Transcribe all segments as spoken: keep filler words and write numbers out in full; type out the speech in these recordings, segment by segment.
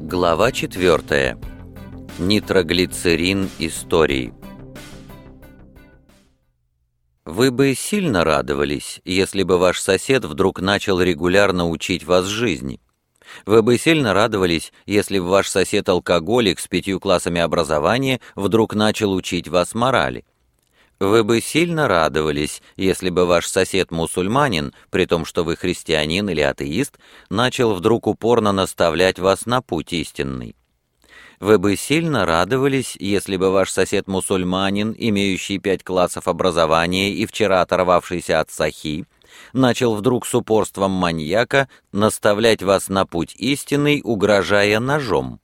Глава четвертая. Нитроглицерин истории. Вы бы сильно радовались, если бы ваш сосед вдруг начал регулярно учить вас жизни. Вы бы сильно радовались, если бы ваш сосед-алкоголик с пятью классами образования вдруг начал учить вас морали. Вы бы сильно радовались, если бы ваш сосед-мусульманин, при том, что вы христианин или атеист, начал вдруг упорно наставлять вас на путь истинный. Вы бы сильно радовались, если бы ваш сосед-мусульманин, имеющий пять классов образования и вчера оторвавшийся от сахи, начал вдруг с упорством маньяка наставлять вас на путь истинный, угрожая ножом.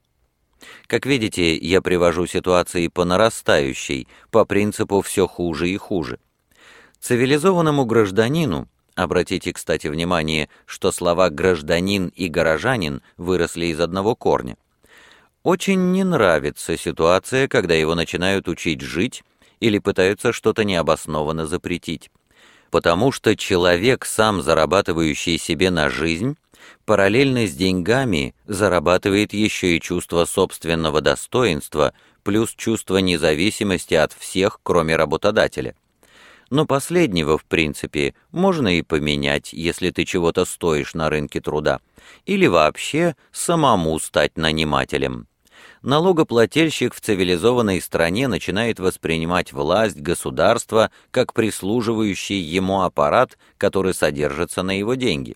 Как видите, я привожу ситуации по нарастающей, по принципу «все хуже и хуже». Цивилизованному гражданину, обратите, кстати, внимание, что слова «гражданин» и «горожанин» выросли из одного корня, очень не нравится ситуация, когда его начинают учить жить или пытаются что-то необоснованно запретить. Потому что человек, сам зарабатывающий себе на жизнь, параллельно с деньгами зарабатывает еще и чувство собственного достоинства, плюс чувство независимости от всех, кроме работодателя. Но последнего, в принципе, можно и поменять, если ты чего-то стоишь на рынке труда, или вообще самому стать нанимателем. Налогоплательщик в цивилизованной стране начинает воспринимать власть государства как прислуживающий ему аппарат, который содержится на его деньги.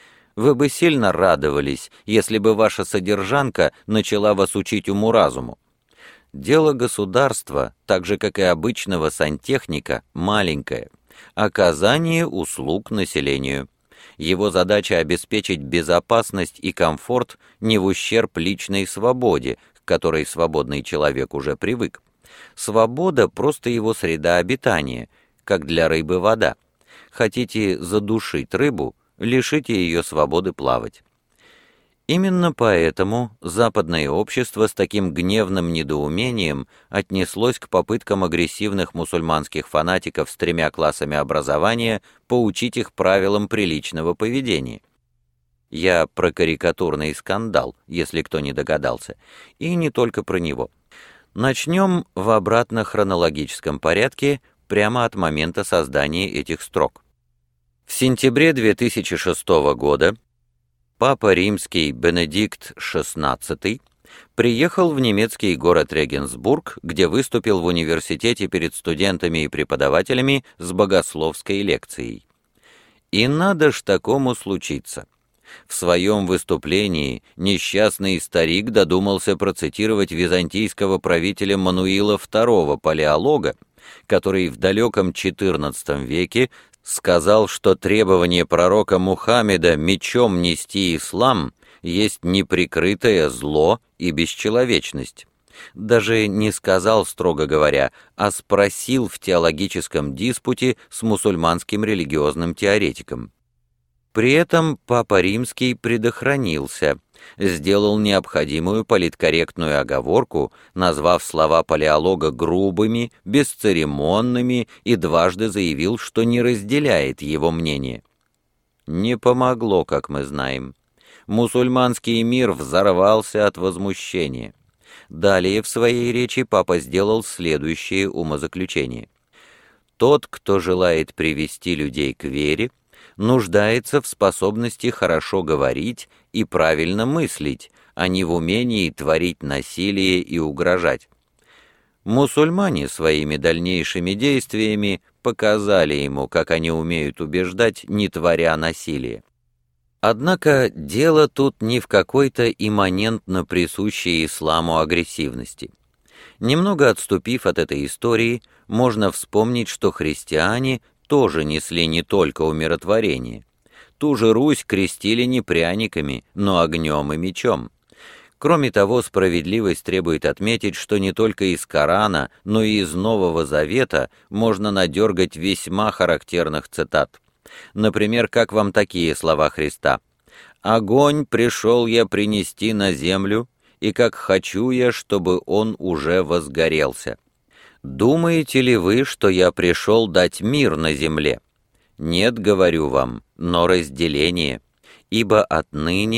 Вы бы сильно радовались, если бы ваша содержанка начала вас учить уму-разуму. Дело государства, так же как и обычного сантехника, маленькое – оказание услуг населению. Его задача – обеспечить безопасность и комфорт не в ущерб личной свободе, к которой свободный человек уже привык. Свобода – просто его среда обитания, как для рыбы вода. Хотите задушить рыбу – лишите ее свободы плавать. Именно поэтому западное общество с таким гневным недоумением отнеслось к попыткам агрессивных мусульманских фанатиков с тремя классами образования поучить их правилам приличного поведения. Я про карикатурный скандал, если кто не догадался, и не только про него. Начнем в обратно-хронологическом порядке, прямо от момента создания этих строк. В сентябре две тысячи шестого года Папа Римский Бенедикт шестнадцатый приехал в немецкий город Регенсбург, где выступил в университете перед студентами и преподавателями с богословской лекцией. И надо ж такому случиться. В своем выступлении несчастный старик додумался процитировать византийского правителя Мануила второго Палеолога, который в далеком четырнадцатом веке сказал, что требование пророка Мухаммеда мечом нести ислам есть неприкрытое зло и бесчеловечность. Даже не сказал, строго говоря, а спросил в теологическом диспуте с мусульманским религиозным теоретиком. При этом Папа Римский предохранился, сделал необходимую политкорректную оговорку, назвав слова палеолога грубыми, бесцеремонными и дважды заявил, что не разделяет его мнение. Не помогло, как мы знаем. Мусульманский мир взорвался от возмущения. Далее в своей речи Папа сделал следующее умозаключение. Тот, кто желает привести людей к вере, нуждается в способности хорошо говорить и правильно мыслить, а не в умении творить насилие и угрожать. Мусульмане своими дальнейшими действиями показали ему, как они умеют убеждать, не творя насилия. Однако дело тут не в какой-то имманентно присущей исламу агрессивности. Немного отступив от этой истории, можно вспомнить, что христиане тоже несли не только умиротворение. Ту же Русь крестили не пряниками, но огнем и мечом. Кроме того, справедливость требует отметить, что не только из Корана, но и из Нового Завета можно надергать весьма характерных цитат. Например, как вам такие слова Христа? «Огонь пришел я принести на землю, и как хочу я, чтобы он уже возгорелся. Думаете ли вы, что я пришел дать мир на земле? Нет, говорю вам, но разделение, ибо отныне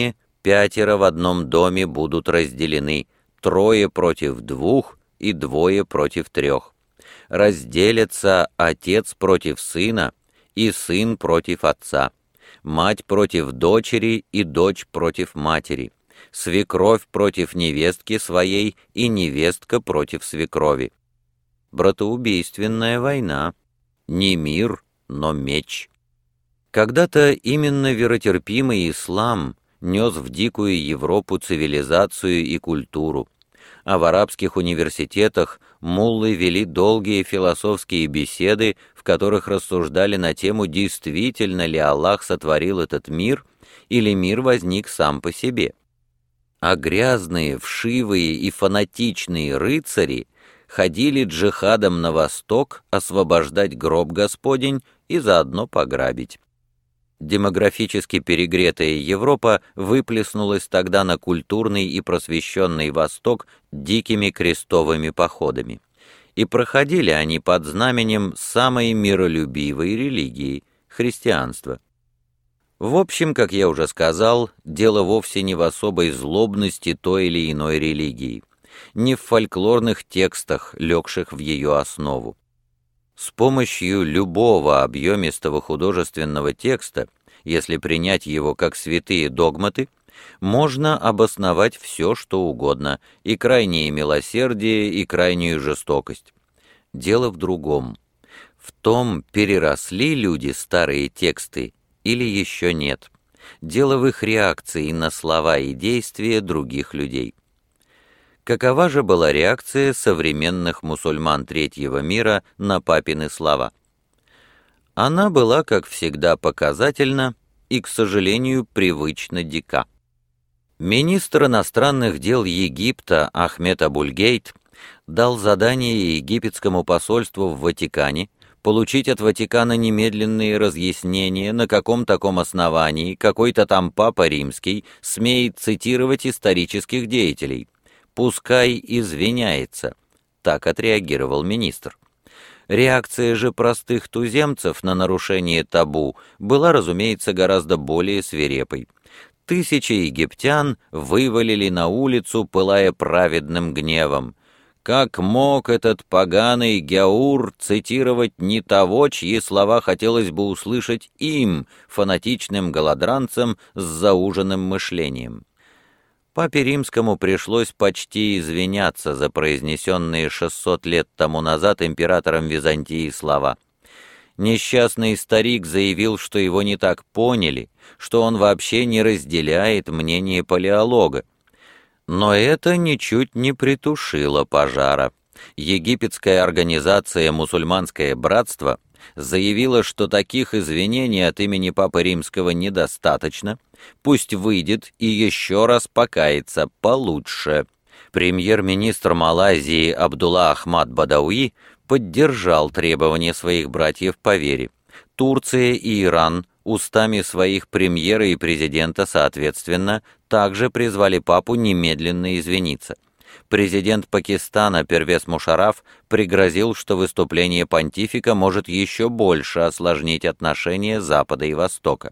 пятеро в одном доме будут разделены, трое против двух и двое против трех. Разделятся отец против сына и сын против отца, мать против дочери и дочь против матери, свекровь против невестки своей и невестка против свекрови. Братоубийственная война, не мир, но меч. Когда-то именно веротерпимый ислам нес в дикую Европу цивилизацию и культуру, а в арабских университетах муллы вели долгие философские беседы, в которых рассуждали на тему, действительно ли Аллах сотворил этот мир, или мир возник сам по себе. А грязные, вшивые и фанатичные рыцари ходили джихадом на восток освобождать гроб Господень и заодно пограбить. Демографически перегретая Европа выплеснулась тогда на культурный и просвещенный Восток дикими крестовыми походами. И проходили они под знаменем самой миролюбивой религии — христианства. В общем, как я уже сказал, дело вовсе не в особой злобности той или иной религии, не в фольклорных текстах, легших в ее основу. С помощью любого объемистого художественного текста, если принять его как святые догматы, можно обосновать все, что угодно, и крайнее милосердие, и крайнюю жестокость. Дело в другом. В том, переросли люди старые тексты или еще нет. Дело в их реакции на слова и действия других людей. Какова же была реакция современных мусульман третьего мира на папины слова? Она была, как всегда, показательна и, к сожалению, привычно дика. Министр иностранных дел Египта Ахмед Абуль-Гейт дал задание египетскому посольству в Ватикане получить от Ватикана немедленные разъяснения, на каком таком основании какой-то там Папа Римский смеет цитировать исторических деятелей. «Пускай извиняется», — так отреагировал министр. Реакция же простых туземцев на нарушение табу была, разумеется, гораздо более свирепой. Тысячи египтян вывалили на улицу, пылая праведным гневом. Как мог этот поганый Гяур цитировать не того, чьи слова хотелось бы услышать им, фанатичным голодранцам с зауженным мышлением? Папе Римскому пришлось почти извиняться за произнесенные шестьсот лет тому назад императором Византии слова. Несчастный старик заявил, что его не так поняли, что он вообще не разделяет мнение палеолога. Но это ничуть не притушило пожара. Египетская организация «Мусульманское братство» заявила, что таких извинений от имени Папы Римского недостаточно, пусть выйдет и еще раз покается получше. Премьер-министр Малайзии Абдулла Ахмад Бадауи поддержал требования своих братьев по вере. Турция и Иран устами своих премьера и президента соответственно также призвали папу немедленно извиниться. Президент Пакистана Первез Мушарраф пригрозил, что выступление понтифика может еще больше осложнить отношения Запада и Востока.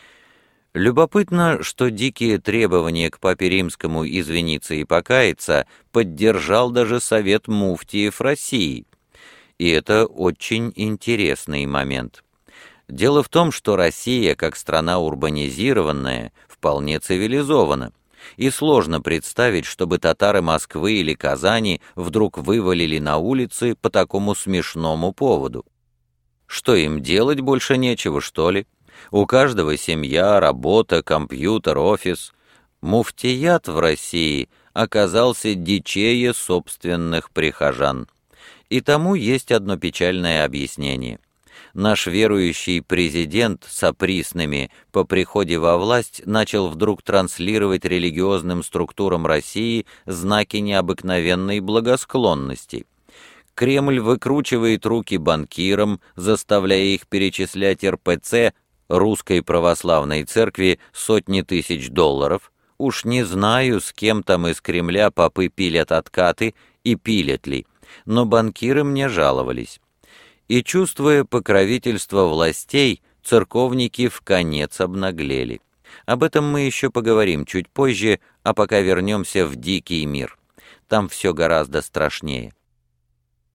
Любопытно, что дикие требования к Папе Римскому извиниться и покаяться поддержал даже Совет муфтиев России. И это очень интересный момент. Дело в том, что Россия, как страна урбанизированная, вполне цивилизована, и сложно представить, чтобы татары Москвы или Казани вдруг вывалили на улицы по такому смешному поводу. Что им делать больше нечего, что ли? У каждого семья, работа, компьютер, офис. Муфтият в России оказался дичее собственных прихожан. И тому есть одно печальное объяснение. Наш верующий президент с оприсными по приходе во власть начал вдруг транслировать религиозным структурам России знаки необыкновенной благосклонности. Кремль выкручивает руки банкирам, заставляя их перечислять эр пэ цэ, Русской Православной Церкви, сотни тысяч долларов. Уж не знаю, с кем там из Кремля попы пилят откаты и пилят ли, но банкиры мне жаловались. И, чувствуя покровительство властей, церковники вконец обнаглели. Об этом мы еще поговорим чуть позже, а пока вернемся в дикий мир. Там все гораздо страшнее.